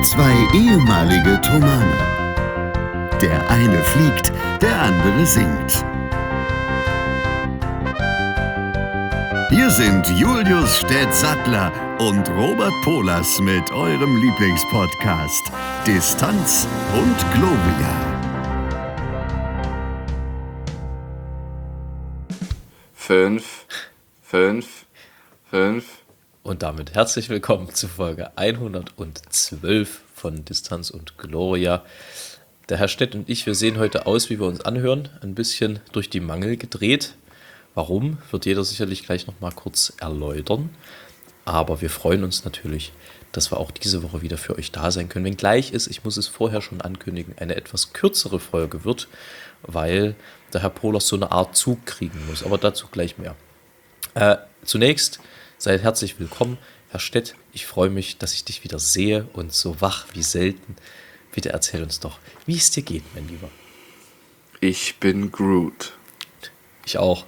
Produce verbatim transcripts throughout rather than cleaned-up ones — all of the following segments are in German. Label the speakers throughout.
Speaker 1: Zwei ehemalige Tomane. Der eine fliegt, der andere singt. Hier sind Julius Städtsattler und Robert Polas mit eurem Lieblingspodcast Distanz und Gloria.
Speaker 2: Fünf, fünf, fünf.
Speaker 3: Und damit herzlich willkommen zu Folge hundertzwölf von Distanz und Gloria. Der Herr Stett und ich, wir sehen heute aus, wie wir uns anhören, ein bisschen durch die Mangel gedreht. Warum, wird jeder sicherlich gleich nochmal kurz erläutern. Aber wir freuen uns natürlich, dass wir auch diese Woche wieder für euch da sein können. Wenngleich es, ich muss es vorher schon ankündigen, eine etwas kürzere Folge wird, weil der Herr Polas so eine Art Zug kriegen muss. Aber dazu gleich mehr. Äh, zunächst seid herzlich willkommen, Herr Stett. Ich freue mich, dass ich dich wieder sehe und so wach wie selten. Bitte erzähl uns doch, wie es dir geht, mein Lieber.
Speaker 2: Ich bin Groot.
Speaker 3: Ich auch.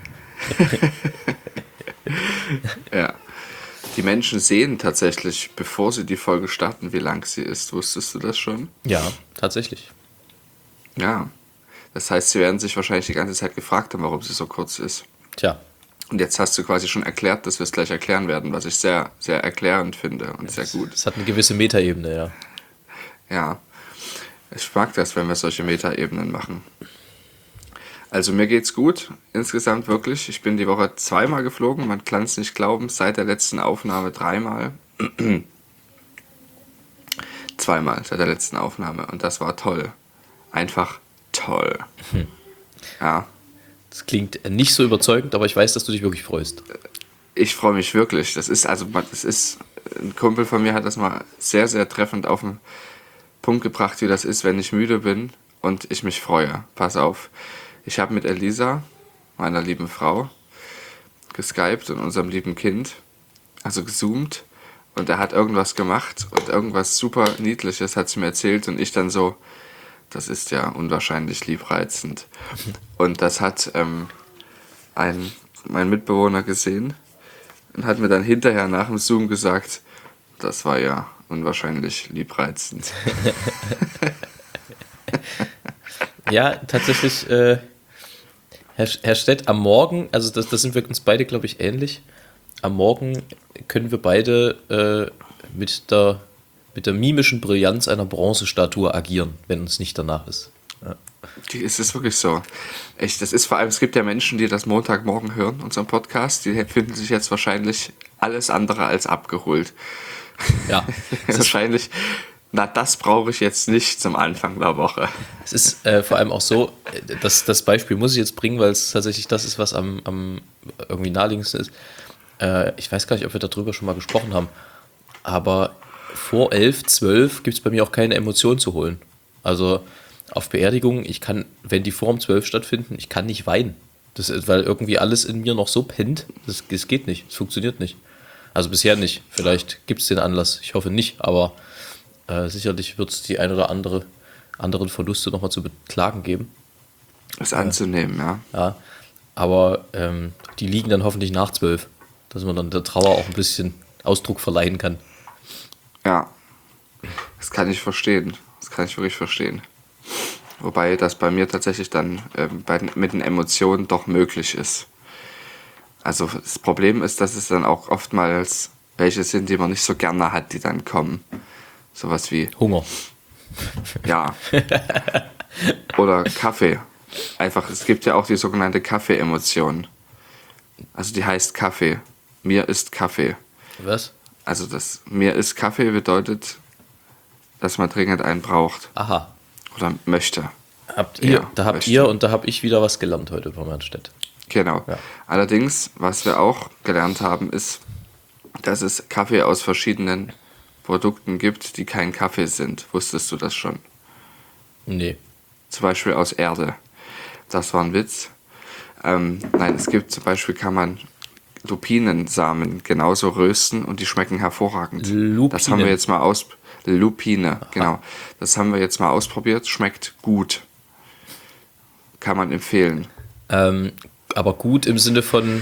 Speaker 2: Ja. Die Menschen sehen tatsächlich, bevor sie die Folge starten, wie lang sie ist. Wusstest du das schon?
Speaker 3: Ja, tatsächlich.
Speaker 2: Ja. Das heißt, sie werden sich wahrscheinlich die ganze Zeit gefragt haben, warum sie so kurz ist.
Speaker 3: Tja.
Speaker 2: Und jetzt hast du quasi schon erklärt, dass wir es gleich erklären werden, was ich sehr, sehr erklärend finde und sehr gut.
Speaker 3: Es hat eine gewisse Metaebene, ja.
Speaker 2: Ja. Ich mag das, wenn wir solche Metaebenen machen. Also mir geht's gut, insgesamt wirklich. Ich bin die Woche zweimal geflogen, man kann es nicht glauben, seit der letzten Aufnahme dreimal. Zweimal seit der letzten Aufnahme und das war toll. Einfach toll. Hm. Ja.
Speaker 3: Das klingt nicht so überzeugend, aber ich weiß, dass du dich wirklich freust.
Speaker 2: Ich freue mich wirklich. Das ist, also, das ist, ein Kumpel von mir hat das mal sehr, sehr treffend auf den Punkt gebracht, wie das ist, wenn ich müde bin und ich mich freue. Pass auf. Ich habe mit Elisa, meiner lieben Frau, geskypt und unserem lieben Kind, also gezoomt, und er hat irgendwas gemacht und irgendwas super Niedliches hat sie mir erzählt und ich dann so, das ist ja unwahrscheinlich liebreizend. Und das hat ähm, ein, mein Mitbewohner gesehen und hat mir dann hinterher nach dem Zoom gesagt, das war ja unwahrscheinlich liebreizend.
Speaker 3: Ja, tatsächlich, äh, Herr, Herr Stett, am Morgen, also das, das sind wir uns beide, glaube ich, ähnlich. Am Morgen können wir beide äh, mit der mit der mimischen Brillanz einer Bronzestatue agieren, wenn uns nicht danach ist. Ja.
Speaker 2: Es ist wirklich so. Echt, das ist vor allem, es gibt ja Menschen, die das Montagmorgen hören, unseren Podcast, die finden sich jetzt wahrscheinlich alles andere als abgeholt.
Speaker 3: Ja.
Speaker 2: Wahrscheinlich, na, das brauche ich jetzt nicht zum Anfang der Woche.
Speaker 3: Es ist äh, vor allem auch so, dass das Beispiel muss ich jetzt bringen, weil es tatsächlich das ist, was am, am irgendwie naheliegendsten ist. Äh, ich weiß gar nicht, ob wir darüber schon mal gesprochen haben, aber vor elf, zwölf gibt es bei mir auch keine Emotionen zu holen. Also auf Beerdigungen, ich kann, wenn die vor um zwölf stattfinden, ich kann nicht weinen. Das ist, weil irgendwie alles in mir noch so pennt, das, das geht nicht, es funktioniert nicht. Also bisher nicht, vielleicht gibt es den Anlass, ich hoffe nicht, aber äh, sicherlich wird es die ein oder andere anderen Verluste nochmal zu beklagen geben.
Speaker 2: Das anzunehmen, ja.
Speaker 3: Ja, aber ähm, die liegen dann hoffentlich nach zwölf, dass man dann der Trauer auch ein bisschen Ausdruck verleihen kann.
Speaker 2: Ja, das kann ich verstehen. Das kann ich wirklich verstehen. Wobei das bei mir tatsächlich dann äh, bei, mit den Emotionen doch möglich ist. Also das Problem ist, dass es dann auch oftmals welche sind, die man nicht so gerne hat, die dann kommen. Sowas wie
Speaker 3: Hunger.
Speaker 2: Ja. Oder Kaffee. Einfach, es gibt ja auch die sogenannte Kaffee-Emotion. Also die heißt Kaffee. Mir ist Kaffee.
Speaker 3: Was?
Speaker 2: Also das mir ist Kaffee bedeutet, dass man dringend einen braucht.
Speaker 3: Aha.
Speaker 2: Oder möchte.
Speaker 3: Habt ihr,
Speaker 2: Ja,
Speaker 3: da habt
Speaker 2: möchte.
Speaker 3: ihr und da habe ich wieder was gelernt heute von Herrn Stett.
Speaker 2: Genau.
Speaker 3: Ja.
Speaker 2: Allerdings, was wir auch gelernt haben, ist, dass es Kaffee aus verschiedenen Produkten gibt, die kein Kaffee sind. Wusstest du das schon?
Speaker 3: Nee.
Speaker 2: Zum Beispiel aus Erde. Das war ein Witz. Ähm, nein, es gibt zum Beispiel, kann man Lupinensamen genauso rösten und die schmecken hervorragend.
Speaker 3: Lupinen.
Speaker 2: Das haben wir jetzt mal aus Lupine, Aha. genau. Das haben wir jetzt mal ausprobiert. Schmeckt gut. Kann man empfehlen.
Speaker 3: Ähm, aber gut im Sinne von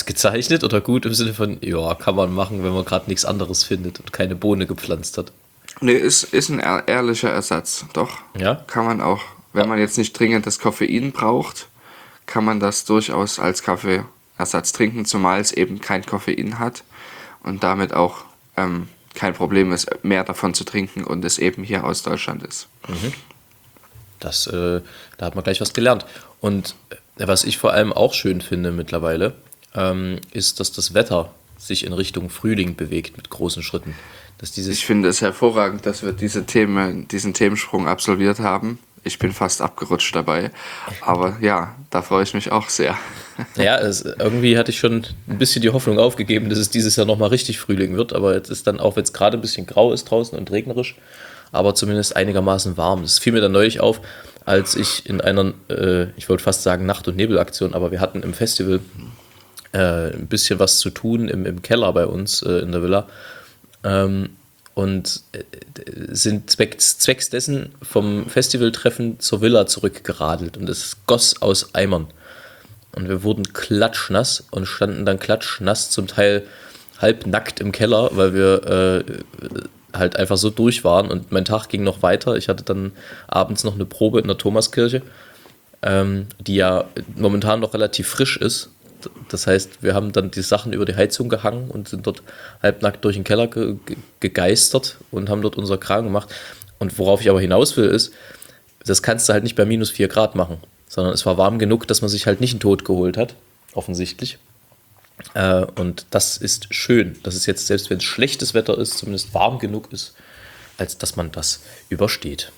Speaker 3: ausgezeichnet oder gut im Sinne von, ja, kann man machen, wenn man gerade nichts anderes findet und keine Bohne gepflanzt hat?
Speaker 2: Nee, ist, ist ein ehr- ehrlicher Ersatz. Doch,
Speaker 3: Ja?
Speaker 2: kann man auch. Wenn man jetzt nicht dringend das Koffein braucht, kann man das durchaus als Kaffeeersatz trinken, zumal es eben kein Koffein hat und damit auch ähm, kein Problem ist, mehr davon zu trinken und es eben hier aus Deutschland ist.
Speaker 3: Das, äh, da hat man gleich was gelernt. Und äh, was ich vor allem auch schön finde mittlerweile, ähm, ist, dass das Wetter sich in Richtung Frühling bewegt mit großen Schritten. Dass dieses
Speaker 2: Ich finde es hervorragend, dass wir diese Themen, diesen Themensprung absolviert haben. Ich bin fast abgerutscht dabei. Aber ja, da freue ich mich auch sehr.
Speaker 3: Ja, es, irgendwie hatte ich schon ein bisschen die Hoffnung aufgegeben, dass es dieses Jahr nochmal richtig Frühling wird, aber jetzt ist dann, auch wenn es gerade ein bisschen grau ist draußen und regnerisch, aber zumindest einigermaßen warm. Das fiel mir dann neulich auf, als ich in einer, äh, ich wollte fast sagen Nacht- und Nebelaktion, aber wir hatten im Festival äh, ein bisschen was zu tun im, im Keller bei uns äh, in der Villa. Ähm, und äh, sind zwecks, zwecks dessen vom Festivaltreffen zur Villa zurückgeradelt und es goss aus Eimern. Und wir wurden klatschnass und standen dann klatschnass, zum Teil halb nackt im Keller, weil wir äh, halt einfach so durch waren und mein Tag ging noch weiter. Ich hatte dann abends noch eine Probe in der Thomaskirche, ähm, die ja momentan noch relativ frisch ist. Das heißt, wir haben dann die Sachen über die Heizung gehangen und sind dort halbnackt durch den Keller ge- ge- gegeistert und haben dort unser Kram gemacht. Und worauf ich aber hinaus will, ist, das kannst du halt nicht bei minus vier Grad machen, sondern es war warm genug, dass man sich halt nicht einen Tod geholt hat, offensichtlich. Äh, und das ist schön, dass es jetzt, selbst wenn es schlechtes Wetter ist, zumindest warm genug ist, als dass man das übersteht.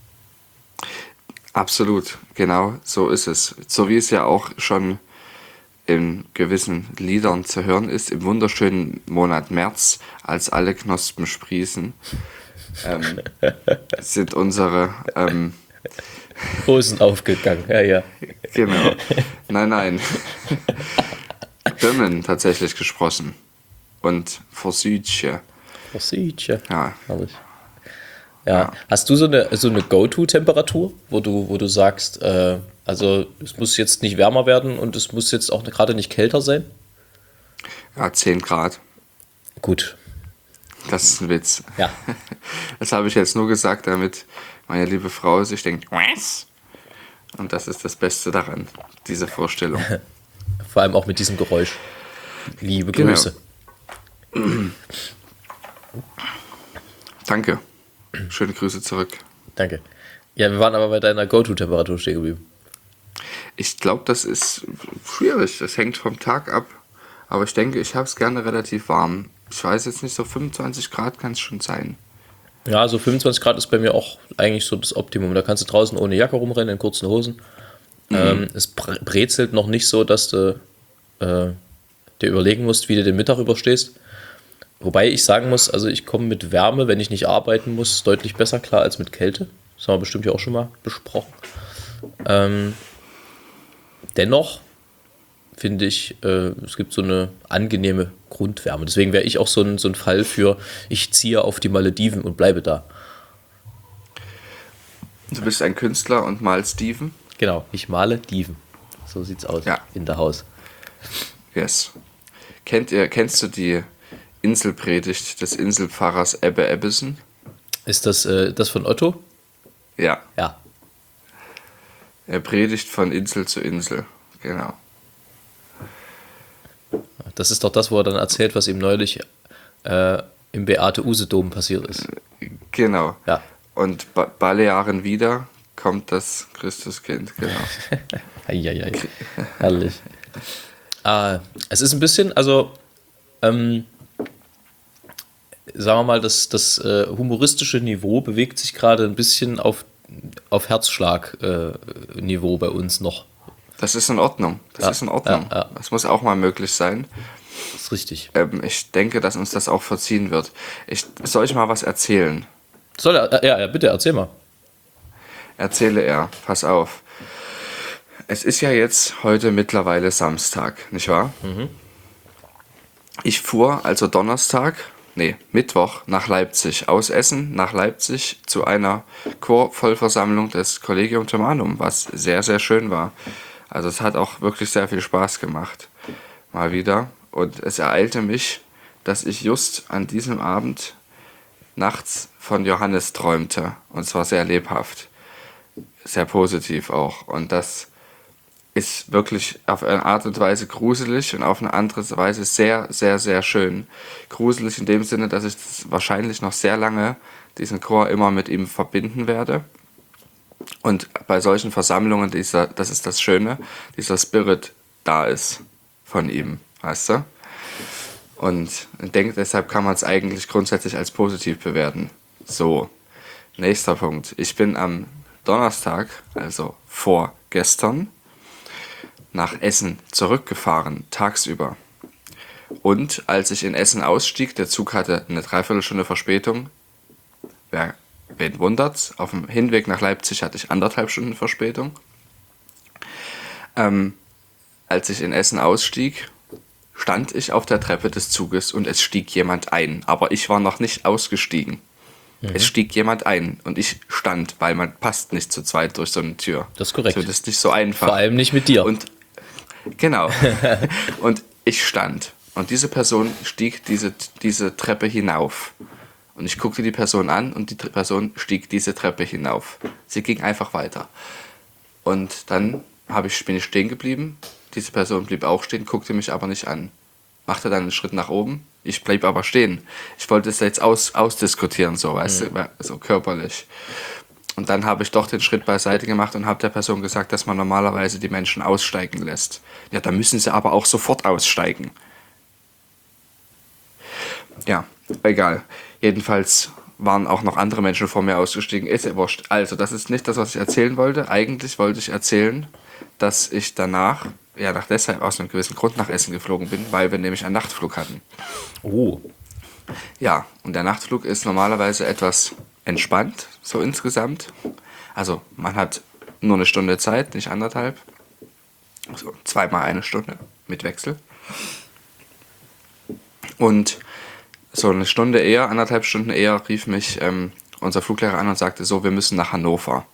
Speaker 2: Absolut, genau so ist es. So wie es ja auch schon in gewissen Liedern zu hören ist, im wunderschönen Monat März, als alle Knospen sprießen, ähm, sind unsere, ähm,
Speaker 3: Hosen aufgegangen, ja, ja.
Speaker 2: genau, nein, nein, Birnen tatsächlich gesprossen und Forsüdche,
Speaker 3: Versiehtchen.
Speaker 2: ja.
Speaker 3: Herrlich. Ja. Hast du so eine, so eine Go-To-Temperatur, wo du, wo du sagst, äh, also es muss jetzt nicht wärmer werden und es muss jetzt auch gerade nicht kälter sein?
Speaker 2: Ja, zehn Grad,
Speaker 3: Gut.
Speaker 2: das ist ein Witz.
Speaker 3: Ja.
Speaker 2: Das habe ich jetzt nur gesagt, damit meine liebe Frau sich denkt, was? Und das ist das Beste daran, diese Vorstellung.
Speaker 3: Vor allem auch mit diesem Geräusch. Liebe
Speaker 2: Genau.
Speaker 3: Grüße.
Speaker 2: Danke. Schöne Grüße zurück.
Speaker 3: Danke. Ja, wir waren aber bei deiner Go-To-Temperatur stehen geblieben.
Speaker 2: Ich glaube, das ist schwierig. Das hängt vom Tag ab. Aber ich denke, ich habe es gerne relativ warm. Ich weiß jetzt nicht, so fünfundzwanzig Grad kann es schon sein.
Speaker 3: Ja, so fünfundzwanzig Grad ist bei mir auch eigentlich so das Optimum. Da kannst du draußen ohne Jacke rumrennen, in kurzen Hosen. Mhm. Ähm, es bre- brezelt noch nicht so, dass du äh, dir überlegen musst, wie du den Mittag überstehst. Wobei ich sagen muss, also ich komme mit Wärme, wenn ich nicht arbeiten muss, deutlich besser klar als mit Kälte. Das haben wir bestimmt ja auch schon mal besprochen. Ähm, dennoch finde ich, äh, es gibt so eine angenehme Grundwärme. Deswegen wäre ich auch so ein, so ein Fall für, ich ziehe auf die Malediven und bleibe da.
Speaker 2: Du bist ein Künstler und malst Steven?
Speaker 3: Genau, ich male Diven. So sieht's aus
Speaker 2: Ja.
Speaker 3: in der Haus.
Speaker 2: Yes. Kennt ihr, kennst du die Inselpredigt des Inselpfarrers Ebbe Ebbesen?
Speaker 3: Ist das äh, das von Otto?
Speaker 2: Ja.
Speaker 3: Ja.
Speaker 2: Er predigt von Insel zu Insel. Genau.
Speaker 3: Das ist doch das, wo er dann erzählt, was ihm neulich äh, im Beate-Use-Dom passiert ist.
Speaker 2: Genau.
Speaker 3: Ja.
Speaker 2: Und ba- Balearen wieder kommt das Christuskind. Genau.
Speaker 3: Eieiei. Herrlich. äh, es ist ein bisschen, also, ähm, sagen wir mal, das, das äh, humoristische Niveau bewegt sich gerade ein bisschen auf, auf Herzschlag-Niveau äh, bei uns noch.
Speaker 2: Das ist in Ordnung. Das
Speaker 3: Ja,
Speaker 2: ist in Ordnung.
Speaker 3: ja, ja.
Speaker 2: Das muss auch mal möglich sein.
Speaker 3: Das ist richtig.
Speaker 2: Ähm, ich denke, dass uns das auch verziehen wird. Ich, soll ich mal was erzählen?
Speaker 3: Soll er? Ja, ja, bitte, erzähl mal.
Speaker 2: Erzähle er. Pass auf. Es ist ja jetzt heute mittlerweile Samstag, nicht wahr?
Speaker 3: Mhm.
Speaker 2: Ich fuhr also Donnerstag, nee, Mittwoch nach Leipzig, aus Essen nach Leipzig zu einer Chorvollversammlung des Collegium Thomanum, was sehr, sehr schön war. Also es hat auch wirklich sehr viel Spaß gemacht. Mal wieder. Und es ereilte mich, dass ich just an diesem Abend nachts von Johannes träumte. Und zwar sehr lebhaft. Sehr positiv auch. Und das ist wirklich auf eine Art und Weise gruselig und auf eine andere Weise sehr, sehr, sehr schön. Gruselig in dem Sinne, dass ich das wahrscheinlich noch sehr lange diesen Chor immer mit ihm verbinden werde. Und bei solchen Versammlungen, dieser, das ist das Schöne, dieser Spirit da ist von ihm, weißt du? Und ich denke, deshalb kann man es eigentlich grundsätzlich als positiv bewerten. So, nächster Punkt. Ich bin am Donnerstag, also vorgestern, nach Essen zurückgefahren, tagsüber. Und als ich in Essen ausstieg, der Zug hatte eine Dreiviertelstunde Verspätung, wer, wen wundert's, auf dem Hinweg nach Leipzig hatte ich anderthalb Stunden Verspätung. Ähm, als ich in Essen ausstieg, stand ich auf der Treppe des Zuges und es stieg jemand ein, aber ich war noch nicht ausgestiegen. Mhm. Es stieg jemand ein und ich stand, weil man passt nicht zu zweit durch so eine Tür.
Speaker 3: Das ist korrekt.
Speaker 2: Das ist nicht so einfach.
Speaker 3: Vor allem nicht mit dir.
Speaker 2: Und genau. Und ich stand. Und diese Person stieg diese, diese Treppe hinauf. Und ich guckte die Person an und die Person stieg diese Treppe hinauf. Sie ging einfach weiter. Und dann hab ich, bin ich stehen geblieben. Diese Person blieb auch stehen, guckte mich aber nicht an. Machte dann einen Schritt nach oben. Ich blieb aber stehen. Ich wollte es jetzt aus, ausdiskutieren, so, weißt mhm. du, so körperlich. Und dann habe ich doch den Schritt beiseite gemacht und habe der Person gesagt, dass man normalerweise die Menschen aussteigen lässt. Ja, da müssen sie aber auch sofort aussteigen. Ja, egal. Jedenfalls waren auch noch andere Menschen vor mir ausgestiegen. Ist ja wurscht. Also, das ist nicht das, was ich erzählen wollte. Eigentlich wollte ich erzählen, dass ich danach, ja, nach deshalb aus einem gewissen Grund nach Essen geflogen bin, weil wir nämlich einen Nachtflug hatten.
Speaker 3: Oh.
Speaker 2: Ja, und der Nachtflug ist normalerweise etwas entspannt, so insgesamt. Also man hat nur eine Stunde Zeit, nicht anderthalb. Also zweimal eine Stunde mit Wechsel. Und so eine Stunde eher, anderthalb Stunden eher, rief mich ähm, unser Fluglehrer an und sagte so, wir müssen nach Hannover.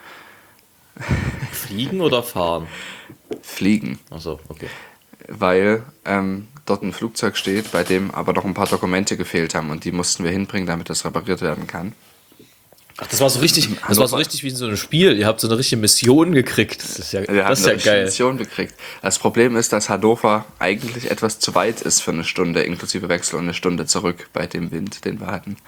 Speaker 3: Fliegen oder fahren?
Speaker 2: Fliegen.
Speaker 3: Ach so, okay.
Speaker 2: Weil ähm, dort ein Flugzeug steht, bei dem aber noch ein paar Dokumente gefehlt haben und die mussten wir hinbringen, damit das repariert werden kann.
Speaker 3: Ach, das war so richtig, das war so richtig wie in so einem Spiel. Ihr habt so eine richtige Mission gekriegt. Das ist ja,
Speaker 2: wir
Speaker 3: das ist ja
Speaker 2: eine
Speaker 3: geil.
Speaker 2: Mission gekriegt. Das Problem ist, dass Hannover eigentlich etwas zu weit ist für eine Stunde, inklusive Wechsel und eine Stunde zurück bei dem Wind, den wir hatten.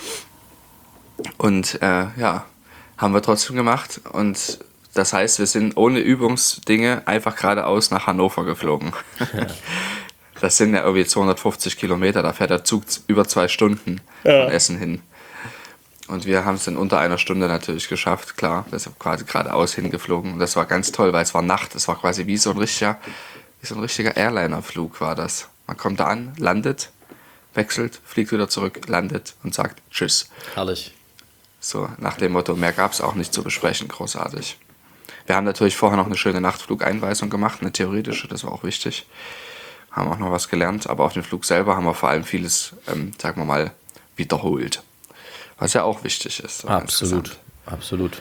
Speaker 2: Und äh, ja, haben wir trotzdem gemacht und das heißt, wir sind ohne Übungsdinge einfach geradeaus nach Hannover geflogen. Ja. Das sind ja irgendwie zweihundertfünfzig Kilometer, da fährt der Zug über zwei Stunden ja. von Essen hin. Und wir haben es in unter einer Stunde natürlich geschafft, klar. Wir sind quasi geradeaus hingeflogen. Und das war ganz toll, weil es war Nacht. Es war quasi wie so ein richtiger, wie so ein richtiger Airliner-Flug war das. Man kommt da an, landet, wechselt, fliegt wieder zurück, landet und sagt Tschüss.
Speaker 3: Herrlich.
Speaker 2: So nach dem Motto, mehr gab es auch nicht zu besprechen, großartig. Wir haben natürlich vorher noch eine schöne Nachtflugeinweisung gemacht, eine theoretische, das war auch wichtig. Haben auch noch was gelernt, aber auf dem Flug selber haben wir vor allem vieles, ähm, sagen wir mal, wiederholt. Was ja auch wichtig ist. So
Speaker 3: absolut, absolut.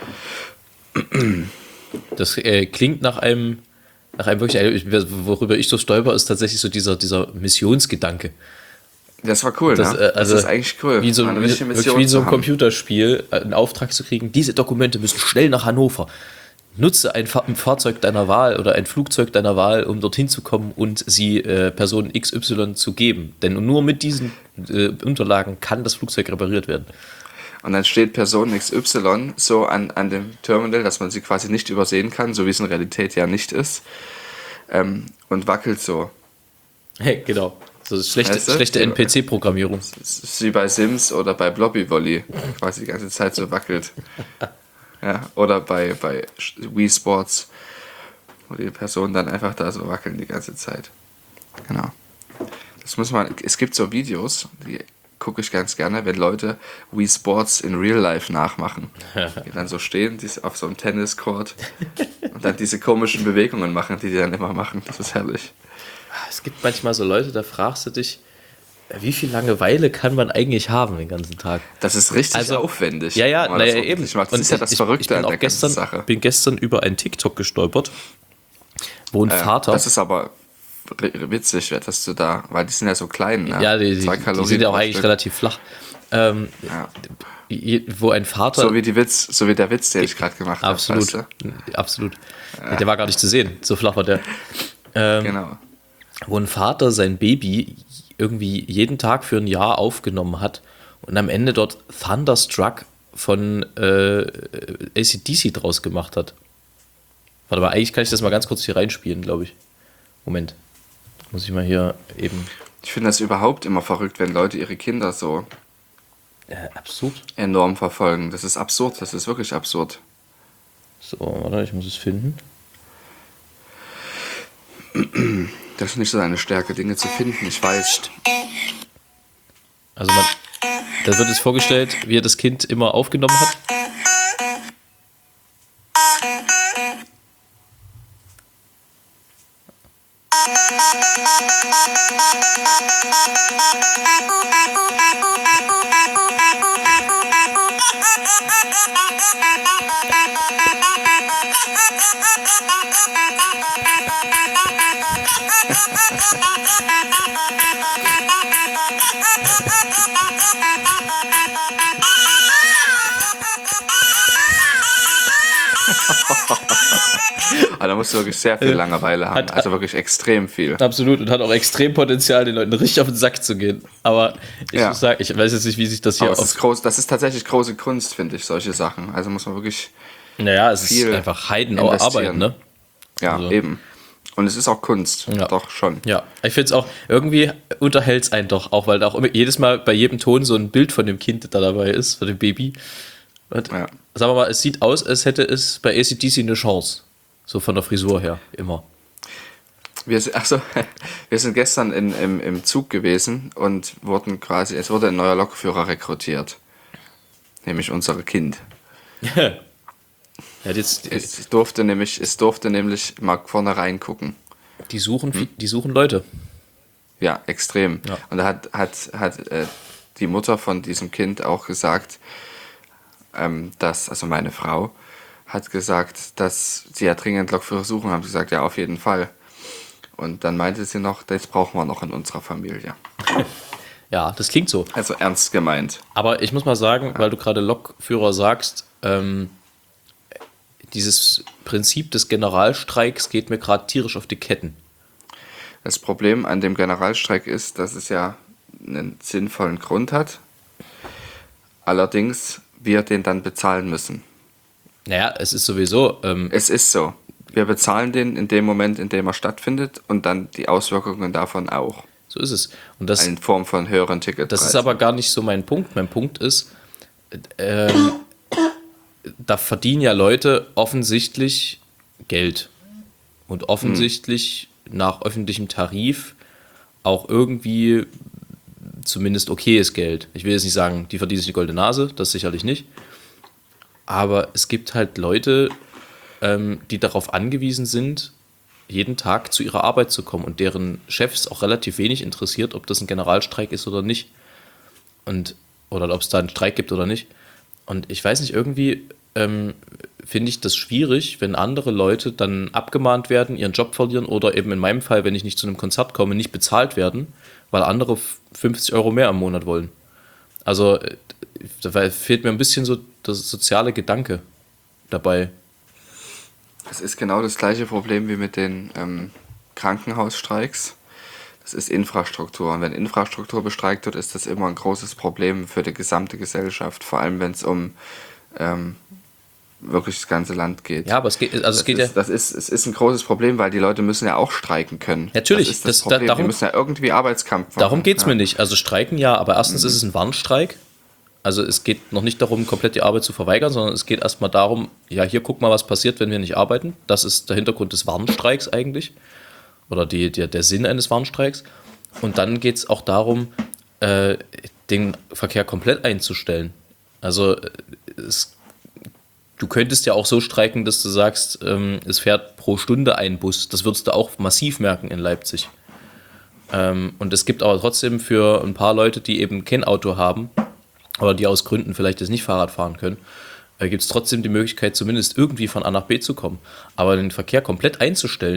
Speaker 3: Das äh, klingt nach einem, nach einem wirklich, worüber ich so stolper, ist tatsächlich so dieser, dieser Missionsgedanke.
Speaker 2: Das war cool, das, ne?
Speaker 3: Also
Speaker 2: das ist eigentlich cool.
Speaker 3: Wie so, wie, wirklich wie so ein Computerspiel, einen Auftrag zu kriegen, diese Dokumente müssen schnell nach Hannover. Nutze ein, Fahr- ein Fahrzeug deiner Wahl oder ein Flugzeug deiner Wahl, um dorthin zu kommen und sie äh, Person X Y zu geben. Denn nur mit diesen äh, Unterlagen kann das Flugzeug repariert werden.
Speaker 2: Und dann steht Person X Y so an, an dem Terminal, dass man sie quasi nicht übersehen kann, so wie es in Realität ja nicht ist, ähm, und wackelt so.
Speaker 3: Hey, genau. So schlechte, weißt du? schlechte N P C-Programmierung.
Speaker 2: Das ist wie bei Sims oder bei Blobby Volley, quasi die ganze Zeit so wackelt. Ja, oder bei, bei Wii Sports, wo die Personen dann einfach da so wackeln die ganze Zeit. Genau. Das muss man, es gibt so Videos, die gucke ich ganz gerne, wenn Leute Wii Sports in Real Life nachmachen. Die dann so stehen, die auf so einem Tenniscourt und dann diese komischen Bewegungen machen, die die dann immer machen. Das ist herrlich.
Speaker 3: Es gibt manchmal so Leute, da fragst du dich, wie viel Langeweile kann man eigentlich haben den ganzen Tag?
Speaker 2: Das ist richtig also, aufwendig.
Speaker 3: Ja, ja, naja, eben.
Speaker 2: Macht. Das und ist ja das ich, Verrückte
Speaker 3: ich bin
Speaker 2: an der
Speaker 3: gestern,
Speaker 2: ganzen Sache.
Speaker 3: Ich bin gestern über einen TikTok gestolpert, wo ein äh, Vater...
Speaker 2: Das ist aber witzig, dass du da, weil die sind ja so klein, ne?
Speaker 3: Ja, die, die, die sind ja auch eigentlich Stück. relativ flach. ähm,
Speaker 2: Ja.
Speaker 3: je- wo ein Vater...
Speaker 2: So wie die Witz, so wie der Witz, den ich gerade gemacht habe.
Speaker 3: absolut,
Speaker 2: Weißt
Speaker 3: absolut. Der war gar nicht zu sehen, so flach war der. Ähm,
Speaker 2: du? Genau.
Speaker 3: Wo ein Vater sein Baby irgendwie jeden Tag für ein Jahr aufgenommen hat und am Ende dort Thunderstruck von äh, A C D C draus gemacht hat. Warte mal, eigentlich kann ich das mal ganz kurz hier reinspielen, glaube ich. Moment. Muss ich mal hier eben...
Speaker 2: Ich finde das überhaupt immer verrückt, wenn Leute ihre Kinder so
Speaker 3: Äh, absurd.
Speaker 2: enorm verfolgen. Das ist absurd, das ist wirklich absurd.
Speaker 3: So, warte, ich muss es finden.
Speaker 2: Das ist nicht so eine Stärke, Dinge zu finden, ich weiß.
Speaker 3: Also man, da wird es vorgestellt, wie er das Kind immer aufgenommen hat.
Speaker 2: Aber da musst du wirklich sehr viel Langeweile haben.
Speaker 3: Hat-
Speaker 2: Also wirklich extrem viel.
Speaker 3: Absolut, und hat auch extrem Potenzial, den Leuten richtig auf den Sack zu gehen. Aber ich
Speaker 2: Ja.
Speaker 3: muss sagen, ich weiß jetzt nicht, wie sich das hier
Speaker 2: Aber es
Speaker 3: auf...
Speaker 2: ist groß, das ist tatsächlich große Kunst, finde ich, solche Sachen. Also muss man wirklich,
Speaker 3: Naja, es ist
Speaker 2: viel
Speaker 3: einfach Heidenauer Arbeit,
Speaker 2: investieren.
Speaker 3: ne?
Speaker 2: ja,
Speaker 3: Also-
Speaker 2: eben. Und es ist auch Kunst,
Speaker 3: Ja.
Speaker 2: doch schon.
Speaker 3: Ja, ich finde es auch, irgendwie unterhält es einen doch, auch weil da auch immer, jedes Mal bei jedem Ton so ein Bild von dem Kind da dabei ist, von dem Baby. Und
Speaker 2: Ja.
Speaker 3: sagen wir mal, es sieht aus, als hätte es bei A C D C eine Chance. So von der Frisur her, immer.
Speaker 2: Wir, sind- ach so, wir sind gestern in, im, im Zug gewesen und wurden quasi, es wurde ein neuer Lokführer rekrutiert. Nämlich unser Kind.
Speaker 3: Er hat jetzt,
Speaker 2: Es durfte nämlich, es durfte nämlich mal vorne reingucken.
Speaker 3: die, suchen, die suchen Leute.
Speaker 2: Ja, extrem.
Speaker 3: Ja.
Speaker 2: Und da hat, hat, hat äh, die Mutter von diesem Kind auch gesagt, ähm, dass, also meine Frau, hat gesagt, dass sie ja dringend Lokführer suchen. Haben sie gesagt, ja, auf jeden Fall. Und dann meinte sie noch, das brauchen wir noch in unserer Familie.
Speaker 3: Ja, das klingt so.
Speaker 2: Also ernst gemeint.
Speaker 3: Aber ich muss mal sagen, weil du gerade Lokführer sagst, ähm, dieses Prinzip des Generalstreiks geht mir gerade tierisch auf die Ketten.
Speaker 2: Das Problem an dem Generalstreik ist, dass es ja einen sinnvollen Grund hat. Allerdings wir den dann bezahlen müssen.
Speaker 3: Naja, es ist sowieso, ähm,
Speaker 2: Es ist so. Wir bezahlen den in dem Moment, in dem er stattfindet und dann die Auswirkungen davon auch.
Speaker 3: so ist es. Und das,
Speaker 2: In Form von höheren Ticketpreisen.
Speaker 3: das ist aber gar nicht so mein Punkt. Mein Punkt ist, ähm, da verdienen ja Leute offensichtlich Geld. Und offensichtlich nach öffentlichem Tarif auch irgendwie zumindest okayes Geld. Ich will jetzt nicht sagen, die verdienen sich die goldene Nase, das sicherlich nicht. Aber es gibt halt Leute, ähm, die darauf angewiesen sind, jeden Tag zu ihrer Arbeit zu kommen und deren Chefs auch relativ wenig interessiert, ob das ein Generalstreik ist oder nicht. Und, oder ob es da einen Streik gibt oder nicht. Und ich weiß nicht, irgendwie ähm, finde ich das schwierig, wenn andere Leute dann abgemahnt werden, ihren Job verlieren oder eben in meinem Fall, wenn ich nicht zu einem Konzert komme, nicht bezahlt werden, weil andere fünfzig Euro mehr im Monat wollen. Also äh, da fehlt mir ein bisschen so der soziale Gedanke dabei.
Speaker 2: Das ist genau das gleiche Problem wie mit den ähm, Krankenhausstreiks. Das ist Infrastruktur. Und wenn Infrastruktur bestreikt wird, ist das immer ein großes Problem für die gesamte Gesellschaft. Vor allem, wenn es um ähm, wirklich das ganze Land geht.
Speaker 3: Ja, aber es geht, also es
Speaker 2: das,
Speaker 3: geht
Speaker 2: ist,
Speaker 3: ja.
Speaker 2: das ist, es ist ein großes Problem, weil die Leute müssen ja auch streiken können.
Speaker 3: Natürlich,
Speaker 2: das ist das,
Speaker 3: das- da-
Speaker 2: Problem.
Speaker 3: darum-
Speaker 2: die müssen ja irgendwie Arbeitskampf machen.
Speaker 3: Darum geht es
Speaker 2: ja.
Speaker 3: mir nicht. Also streiken ja, aber erstens ist es ein Warnstreik. Also es geht noch nicht darum, komplett die Arbeit zu verweigern, sondern es geht erstmal darum, ja, hier guck mal, was passiert, wenn wir nicht arbeiten. Das ist der Hintergrund des Warnstreiks eigentlich. Oder die, der, der Sinn eines Warnstreiks. Und dann geht es auch darum, äh, den Verkehr komplett einzustellen. Also äh, es, du könntest ja auch so streiken, dass du sagst, ähm, es fährt pro Stunde ein Bus. Das würdest du auch massiv merken in Leipzig. Ähm, und es gibt aber trotzdem für ein paar Leute, die eben kein Auto haben, oder die aus Gründen vielleicht jetzt nicht Fahrrad fahren können, äh, gibt es trotzdem die Möglichkeit, zumindest irgendwie von A nach B zu kommen. Aber den Verkehr komplett einzustellen,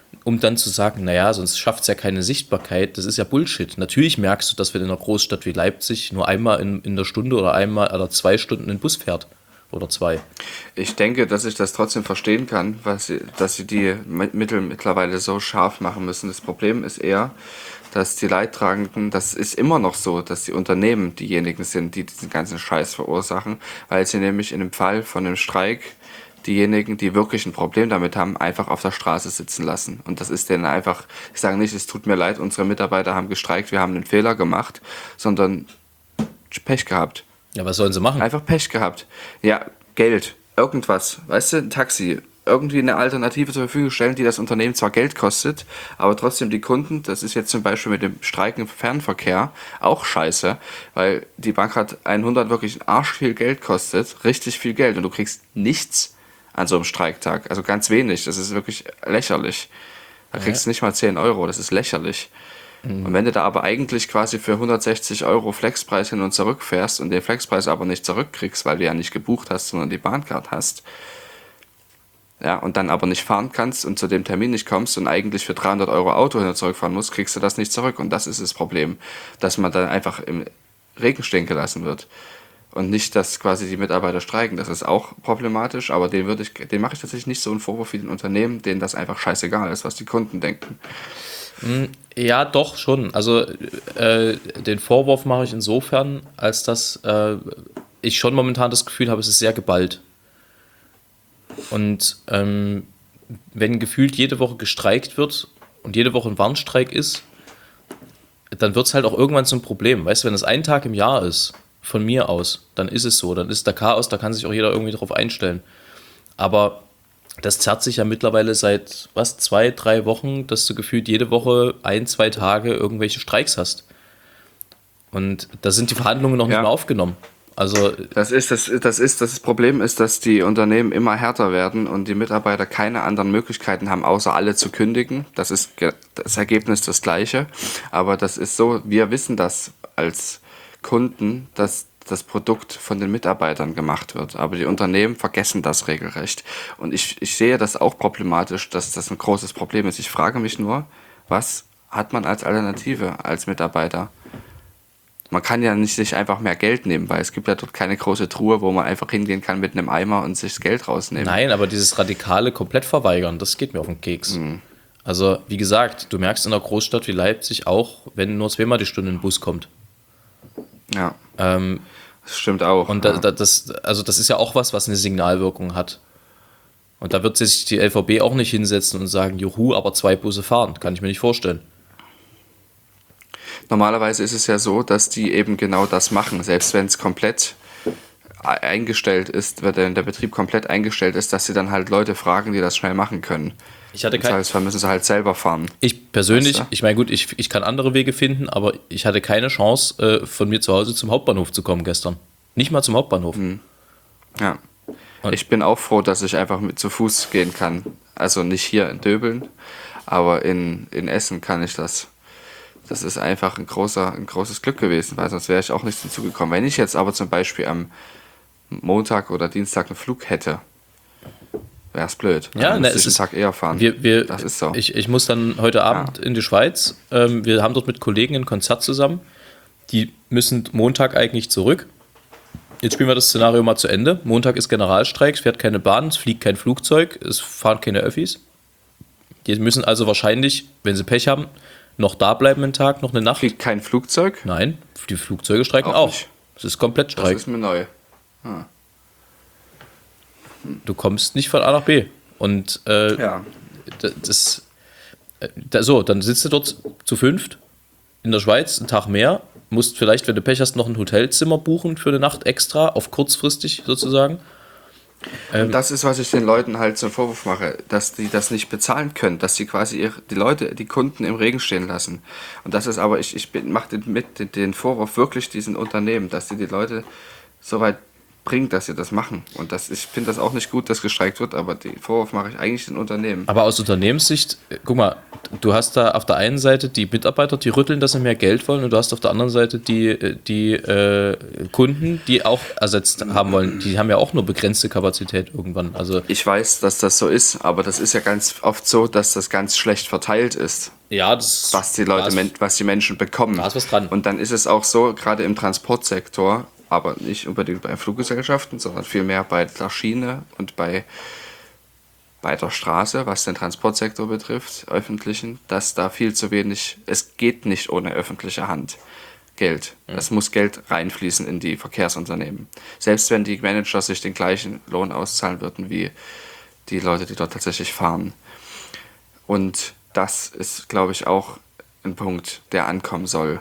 Speaker 3: um dann zu sagen, naja, sonst schafft es ja keine Sichtbarkeit. Das ist ja Bullshit. Natürlich merkst du, dass wenn in einer Großstadt wie Leipzig nur einmal in, in der Stunde oder einmal oder zwei Stunden ein Bus fährt. Oder zwei.
Speaker 2: Ich denke, dass ich das trotzdem verstehen kann, weil sie, dass sie die Mittel mittlerweile so scharf machen müssen. Das Problem ist eher, dass die Leidtragenden, das ist immer noch so, dass die Unternehmen diejenigen sind, die diesen ganzen Scheiß verursachen, weil sie nämlich in dem Fall von einem Streik diejenigen, die wirklich ein Problem damit haben, einfach auf der Straße sitzen lassen. Und das ist denen einfach, ich sage nicht, es tut mir leid, unsere Mitarbeiter haben gestreikt, wir haben einen Fehler gemacht, sondern Pech gehabt.
Speaker 3: Ja, was sollen sie machen?
Speaker 2: Einfach Pech gehabt. Ja, Geld, irgendwas, weißt du, ein Taxi, irgendwie eine Alternative zur Verfügung stellen, die das Unternehmen zwar Geld kostet, aber trotzdem die Kunden, das ist jetzt zum Beispiel mit dem Streiken im Fernverkehr auch scheiße, weil die Bahncard hundert wirklich ein Arsch viel Geld kostet, richtig viel Geld und du kriegst nichts an so einem Streiktag, also ganz wenig, das ist wirklich lächerlich. Da kriegst du nicht mal zehn Euro, das ist lächerlich. Und wenn du da aber eigentlich quasi für hundertsechzig Euro Flexpreis hin und zurück fährst und den Flexpreis aber nicht zurückkriegst, weil du ja nicht gebucht hast, sondern die Bahncard hast, ja, und dann aber nicht fahren kannst und zu dem Termin nicht kommst und eigentlich für dreihundert Euro Auto hin und zurück fahren musst, kriegst du das nicht zurück. Und das ist das Problem, dass man dann einfach im Regen stehen gelassen wird. Und nicht, dass quasi die Mitarbeiter streiken. Das ist auch problematisch, aber den würde ich, den mache ich tatsächlich nicht so einen Vorwurf wie den Unternehmen, denen das einfach scheißegal ist, was die Kunden denken.
Speaker 3: Ja, doch, schon. Also äh, den Vorwurf mache ich insofern, als dass äh, ich schon momentan das Gefühl habe, es ist sehr geballt. Und ähm, wenn gefühlt jede Woche gestreikt wird und jede Woche ein Warnstreik ist, dann wird es halt auch irgendwann zum Problem. Weißt du, wenn es ein Tag im Jahr ist, von mir aus, dann ist es so. Dann ist der Chaos, da kann sich auch jeder irgendwie drauf einstellen. Aber das zerrt sich ja mittlerweile seit, was, zwei, drei Wochen, dass du gefühlt jede Woche ein, zwei Tage irgendwelche Streiks hast. Und da sind die Verhandlungen noch
Speaker 2: Ja.
Speaker 3: nicht mal aufgenommen. Also
Speaker 2: Das ist das, das ist das Problem ist, dass die Unternehmen immer härter werden und die Mitarbeiter keine anderen Möglichkeiten haben, außer alle zu kündigen. Das ist ge- das Ergebnis das gleiche. Aber das ist so, wir wissen das als Kunden, dass das Produkt von den Mitarbeitern gemacht wird. Aber die Unternehmen vergessen das regelrecht. Und ich, ich sehe das auch problematisch, dass das ein großes Problem ist. Ich frage mich nur, was hat man als Alternative als Mitarbeiter? Man kann ja nicht sich einfach mehr Geld nehmen, weil es gibt ja dort keine große Truhe, wo man einfach hingehen kann mit einem Eimer und sich das Geld rausnehmen.
Speaker 3: nein, aber dieses radikale komplett verweigern, das geht mir auf den Keks. Also wie gesagt, du merkst in einer Großstadt wie Leipzig auch, wenn nur zweimal die Stunde ein Bus kommt.
Speaker 2: Ja,
Speaker 3: Ähm,
Speaker 2: das stimmt auch.
Speaker 3: und
Speaker 2: ja.
Speaker 3: da, da, das, also das ist ja auch was, was eine Signalwirkung hat. Und da wird sich die L V B auch nicht hinsetzen und sagen, juhu, aber zwei Busse fahren. Kann ich mir nicht vorstellen.
Speaker 2: Normalerweise ist es ja so, dass die eben genau das machen, selbst wenn es komplett eingestellt ist, wenn der Betrieb komplett eingestellt ist, dass sie dann halt Leute fragen, die das schnell machen können.
Speaker 3: Ich hatte
Speaker 2: Im
Speaker 3: kein,
Speaker 2: Zweifelsfall müssen sie halt selber fahren.
Speaker 3: ich persönlich,
Speaker 2: Weißt du?
Speaker 3: ich meine gut, ich, ich kann andere Wege finden, aber ich hatte keine Chance, äh, von mir zu Hause zum Hauptbahnhof zu kommen gestern. Nicht mal zum Hauptbahnhof.
Speaker 2: Ja.
Speaker 3: Und-
Speaker 2: Ich bin auch froh, dass ich einfach mit zu Fuß gehen kann. Also nicht hier in Döbeln, aber in, in Essen kann ich das. Das ist einfach ein, großer, ein großes Glück gewesen, weil sonst wäre ich auch nicht hinzugekommen. Wenn ich jetzt aber zum Beispiel am Montag oder Dienstag einen Flug hätte, wäre es blöd.
Speaker 3: Ja,
Speaker 2: Dann
Speaker 3: ne,
Speaker 2: müsste
Speaker 3: es
Speaker 2: ich einen
Speaker 3: ist-
Speaker 2: Tag eher fahren.
Speaker 3: Wir, wir,
Speaker 2: das ist so.
Speaker 3: ich, ich muss dann heute Abend in die Schweiz. Ähm, wir haben dort mit Kollegen ein Konzert zusammen. Die müssen Montag eigentlich zurück. Jetzt spielen wir das Szenario mal zu Ende. Montag ist Generalstreik, es fährt keine Bahn, es fliegt kein Flugzeug, es fahren keine Öffis. Die müssen also wahrscheinlich, wenn sie Pech haben, noch da bleiben einen Tag, noch eine Nacht.
Speaker 2: Fliegt kein Flugzeug?
Speaker 3: Nein, die Flugzeuge streiken
Speaker 2: Auch
Speaker 3: auch.
Speaker 2: nicht.
Speaker 3: Es ist komplett
Speaker 2: Das
Speaker 3: Streik.
Speaker 2: ist mir neu.
Speaker 3: Du kommst nicht von A nach B. Und äh,
Speaker 2: Ja.
Speaker 3: d- das, äh, da, so, dann sitzt du dort zu fünft in der Schweiz, einen Tag mehr, musst vielleicht, wenn du Pech hast, noch ein Hotelzimmer buchen für eine Nacht extra, auf kurzfristig sozusagen. Ähm,
Speaker 2: Das ist, was ich den Leuten halt zum Vorwurf mache, dass die das nicht bezahlen können, dass sie quasi ihre, die Leute, die Kunden im Regen stehen lassen. Und das ist aber, ich, ich mache den, mit den- den Vorwurf wirklich diesen Unternehmen, dass sie die Leute so weit bringt, dass sie das machen. Und das, ich finde das auch nicht gut, dass gestreikt wird, aber den Vorwurf mache ich eigentlich den Unternehmen.
Speaker 3: aber aus Unternehmenssicht, äh, guck mal, du hast da auf der einen Seite die Mitarbeiter, die rütteln, dass sie mehr Geld wollen, und du hast auf der anderen Seite die, die äh, Kunden, die auch ersetzt haben wollen. Die haben ja auch nur begrenzte Kapazität irgendwann. Also
Speaker 2: Ich weiß, dass das so ist, aber das ist ja ganz oft so, dass das ganz schlecht verteilt ist,
Speaker 3: ja, das
Speaker 2: was die Leute,
Speaker 3: da ist-
Speaker 2: men- was die Menschen bekommen.
Speaker 3: Da ist was dran.
Speaker 2: Und dann ist es auch so, gerade im Transportsektor, aber nicht unbedingt bei Fluggesellschaften, sondern vielmehr bei der Schiene und bei, bei der Straße, was den Transportsektor betrifft, öffentlichen, dass da viel zu wenig, es geht nicht ohne öffentliche Hand. Geld. Es muss Geld reinfließen in die Verkehrsunternehmen. Selbst wenn die Manager sich den gleichen Lohn auszahlen würden wie die Leute, die dort tatsächlich fahren. Und das ist, glaube ich, auch ein Punkt, der ankommen soll.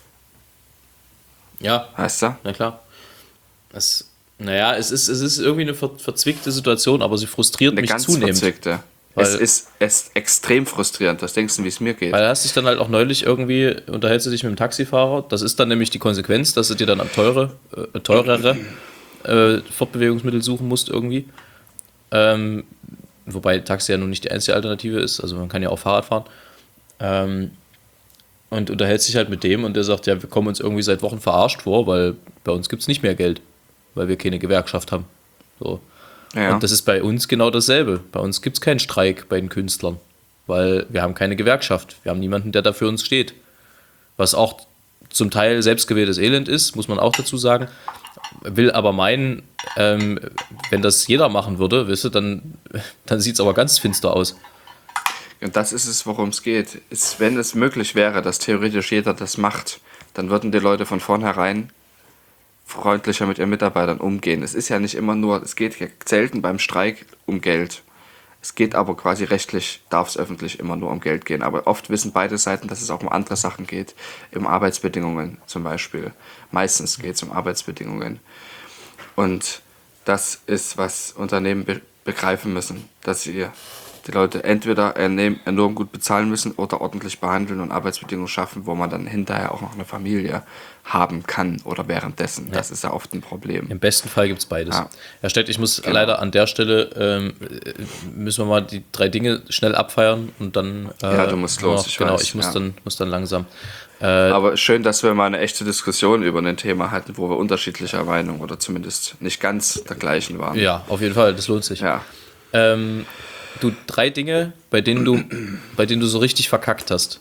Speaker 3: ja,
Speaker 2: Weißt du?
Speaker 3: na klar. Es, naja, es ist, es ist irgendwie eine ver verzwickte Situation, aber sie frustriert
Speaker 2: Eine
Speaker 3: mich
Speaker 2: ganz
Speaker 3: zunehmend.
Speaker 2: verzwickte.
Speaker 3: Weil-
Speaker 2: Es ist, es ist extrem frustrierend. Was denkst du, wie es mir geht?
Speaker 3: Weil du hast dich dann halt auch neulich irgendwie, unterhältst du dich mit dem Taxifahrer, das ist dann nämlich die Konsequenz, dass du dir dann am teure, äh, teurere äh, Fortbewegungsmittel suchen musst irgendwie. Ähm, wobei Taxi ja nun nicht die einzige Alternative ist, also man kann ja auch Fahrrad fahren. Ähm, und unterhältst dich halt mit dem und der sagt, ja, wir kommen uns irgendwie seit Wochen verarscht vor, weil bei uns gibt es nicht mehr Geld, weil wir keine Gewerkschaft haben. So.
Speaker 2: Ja.
Speaker 3: Und das ist bei uns genau dasselbe. Bei uns gibt es keinen Streik bei den Künstlern, weil wir haben keine Gewerkschaft. Wir haben niemanden, der da für uns steht. Was auch zum Teil selbstgewähltes Elend ist, muss man auch dazu sagen. Will aber meinen, ähm, wenn das jeder machen würde, weißt du, dann, dann sieht es aber ganz finster aus.
Speaker 2: Und das ist es, worum es geht. Ist, wenn es möglich wäre, dass theoretisch jeder das macht, dann würden die Leute von vornherein freundlicher mit ihren Mitarbeitern umgehen. Es ist ja nicht immer nur, es geht ja selten beim Streik um Geld. Es geht aber quasi rechtlich, darf es öffentlich immer nur um Geld gehen. Aber oft wissen beide Seiten, dass es auch um andere Sachen geht. Um Arbeitsbedingungen zum Beispiel. Meistens geht es um Arbeitsbedingungen. Und das ist, was Unternehmen be begreifen müssen. Dass sie die Leute entweder enorm gut bezahlen müssen oder ordentlich behandeln und Arbeitsbedingungen schaffen, wo man dann hinterher auch noch eine Familie haben kann oder währenddessen. Ja. Das ist ja oft ein Problem.
Speaker 3: Im besten Fall gibt es beides.
Speaker 2: Ja.
Speaker 3: Herr Stett, ich muss
Speaker 2: Genau.
Speaker 3: leider an der Stelle, ähm, müssen wir mal die drei Dinge schnell abfeiern und dann... Äh,
Speaker 2: Ja, du musst los,
Speaker 3: noch,
Speaker 2: ich
Speaker 3: Genau,
Speaker 2: weiß,
Speaker 3: ich muss,
Speaker 2: ja.
Speaker 3: dann, muss dann langsam. Äh,
Speaker 2: Aber schön, dass wir mal eine echte Diskussion über ein Thema hatten, wo wir unterschiedlicher Meinung oder zumindest nicht ganz der gleichen waren.
Speaker 3: ja, auf jeden Fall, das lohnt sich.
Speaker 2: Ja.
Speaker 3: Ähm, du, drei Dinge, bei denen du, bei denen du so richtig verkackt hast.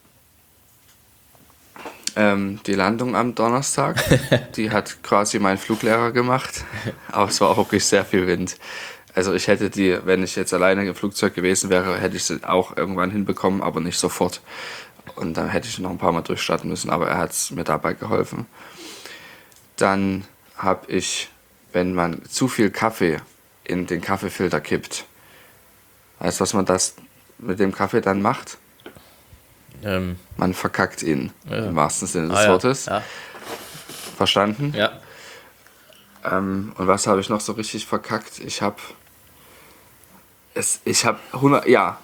Speaker 2: Ähm, die Landung am Donnerstag, die hat quasi mein Fluglehrer gemacht, aber es war auch wirklich sehr viel Wind. Also ich hätte die, wenn ich jetzt alleine im Flugzeug gewesen wäre, hätte ich sie auch irgendwann hinbekommen, aber nicht sofort. Und dann hätte ich noch ein paar Mal durchstarten müssen, aber er hat es mir dabei geholfen. Dann habe ich, wenn man zu viel Kaffee in den Kaffeefilter kippt, weißt du, was man das mit dem Kaffee dann macht?
Speaker 3: Ähm,
Speaker 2: Man verkackt ihn,
Speaker 3: Ja.
Speaker 2: im wahrsten Sinne des
Speaker 3: ah, ja,
Speaker 2: Wortes.
Speaker 3: Ja,
Speaker 2: Verstanden?
Speaker 3: ja.
Speaker 2: Ähm, und was habe ich noch so richtig verkackt? Ich habe es, ich habe hundert, ja,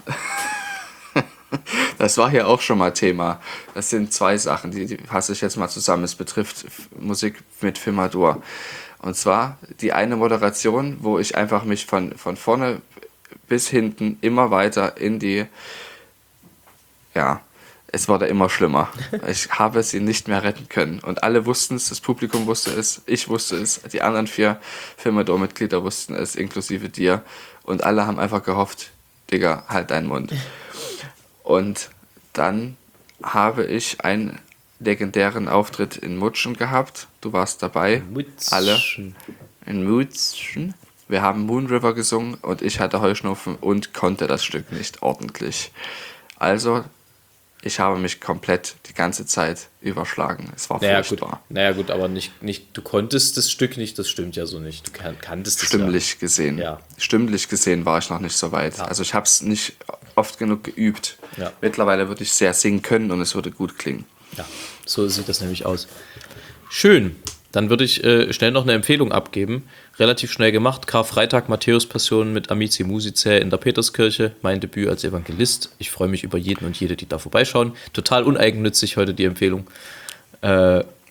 Speaker 2: das war hier auch schon mal Thema. Das sind zwei Sachen, die, die fasse ich jetzt mal zusammen. Es betrifft F- Musik mit Filmadur. Und zwar die eine Moderation, wo ich einfach mich von, von vorne bis hinten immer weiter in die, ja, es wurde immer schlimmer. Ich habe sie nicht mehr retten können. Und alle wussten es, das Publikum wusste es, ich wusste es, die anderen vier Filmador-Mitglieder wussten es, inklusive dir. Und alle haben einfach gehofft, Digga, halt deinen Mund. Und dann habe ich einen legendären Auftritt in Mutschen gehabt. Du warst dabei.
Speaker 3: Mutschen.
Speaker 2: Alle. In Mutschen. Wir haben Moon River gesungen und ich hatte Heuschnupfen und konnte das Stück nicht ordentlich. Also, ich habe mich komplett die ganze Zeit überschlagen. Es war
Speaker 3: Naja gut,
Speaker 2: furchtbar.
Speaker 3: naja, gut, aber nicht, nicht, du konntest das Stück nicht, das stimmt ja so nicht. Du kan kanntest es
Speaker 2: Stimmlich gesehen.
Speaker 3: Ja.
Speaker 2: Stimmlich gesehen war ich noch nicht so weit.
Speaker 3: Ja.
Speaker 2: Also ich habe es nicht oft genug geübt.
Speaker 3: Ja.
Speaker 2: Mittlerweile würde ich sehr singen können und es würde gut klingen.
Speaker 3: Ja. Ja, so sieht das nämlich aus. Schön. Dann würde ich äh, schnell noch eine Empfehlung abgeben. Relativ schnell gemacht. Karfreitag, Matthäus-Passion mit Amici Musicae in der Peterskirche. Mein Debüt als Evangelist. Ich freue mich über jeden und jede, die da vorbeischauen. Total uneigennützig heute die Empfehlung. Äh,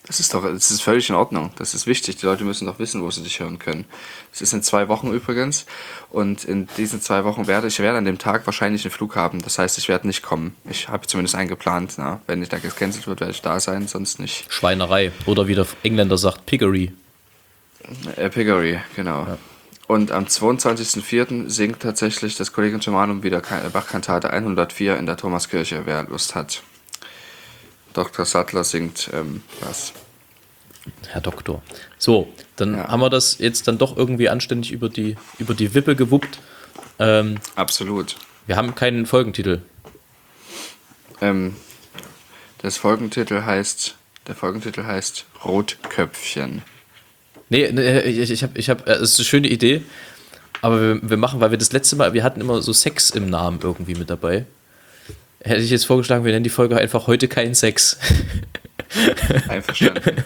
Speaker 2: Das ist doch, das ist völlig in Ordnung. Das ist wichtig. Die Leute müssen doch wissen, wo sie dich hören können. Es ist in zwei Wochen übrigens. Und in diesen zwei Wochen werde ich werde an dem Tag wahrscheinlich einen Flug haben. Das heißt, ich werde nicht kommen. Ich habe zumindest einen geplant. Na? Wenn nicht da gecancelt wird, werde ich da sein, sonst nicht.
Speaker 3: Schweinerei. Oder wie der Engländer sagt, Piggery.
Speaker 2: Äh, Piggery, genau. Ja. Und am zweiundzwanzigsten vierten singt tatsächlich das Kollegium Germanum wieder Bach-Kantate hundertvier in der Thomaskirche, wer Lust hat. Doktor Sattler singt ähm, was.
Speaker 3: Herr Doktor. So, dann
Speaker 2: ja.
Speaker 3: haben wir das jetzt dann doch irgendwie anständig über die, über die Wippe gewuppt. Ähm,
Speaker 2: Absolut.
Speaker 3: Wir haben keinen Folgentitel.
Speaker 2: Ähm, das Folgentitel heißt, der Folgentitel heißt Rotköpfchen.
Speaker 3: Nee, nee ich, ich habe, ich hab, es ist eine schöne Idee, aber wir, wir machen, weil wir das letzte Mal, wir hatten immer so Sex im Namen irgendwie mit dabei. Hätte ich jetzt vorgeschlagen, wir nennen die Folge einfach heute kein Sex.
Speaker 2: Einverstanden.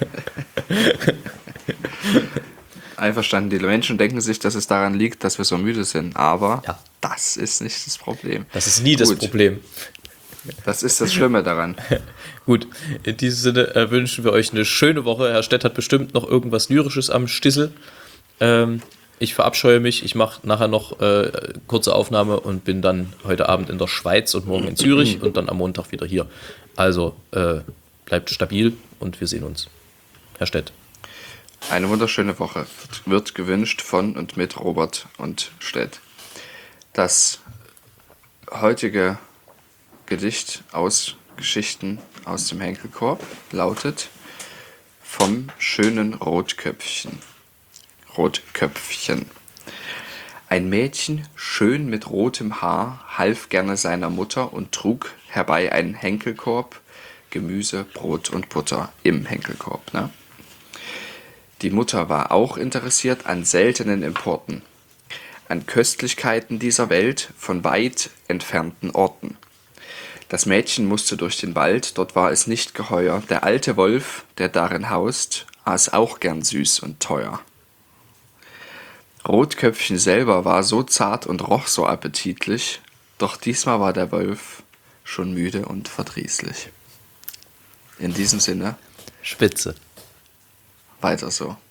Speaker 2: Einverstanden. Die Menschen denken sich, dass es daran liegt, dass wir so müde sind, aber ja. Das ist nicht das Problem.
Speaker 3: Das ist nie Gut. das Problem.
Speaker 2: Das ist das Schlimme daran.
Speaker 3: Gut, in diesem Sinne äh, wünschen wir euch eine schöne Woche. Herr Stett hat bestimmt noch irgendwas Lyrisches am Stissel. Ähm, Ich verabscheue mich, ich mache nachher noch äh, kurze Aufnahme und bin dann heute Abend in der Schweiz und morgen in Zürich und dann am Montag wieder hier. Also äh, bleibt stabil und wir sehen uns. Herr Stett.
Speaker 2: Eine wunderschöne Woche wird gewünscht von und mit Robert und Stett. Das heutige Gedicht aus Geschichten aus dem Henkelkorb lautet Vom schönen Rotköpfchen. Rotköpfchen. Ein Mädchen, schön mit rotem Haar, half gerne seiner Mutter und trug herbei einen Henkelkorb, Gemüse, Brot und Butter im Henkelkorb. Ne? Die Mutter war auch interessiert an seltenen Importen, an Köstlichkeiten dieser Welt von weit entfernten Orten. Das Mädchen musste durch den Wald, dort war es nicht geheuer. Der alte Wolf, der darin haust, aß auch gern süß und teuer. Rotköpfchen selber war so zart und roch so appetitlich, doch diesmal war der Wolf schon müde und verdrießlich. In diesem Sinne.
Speaker 3: Spitze.
Speaker 2: Weiter so.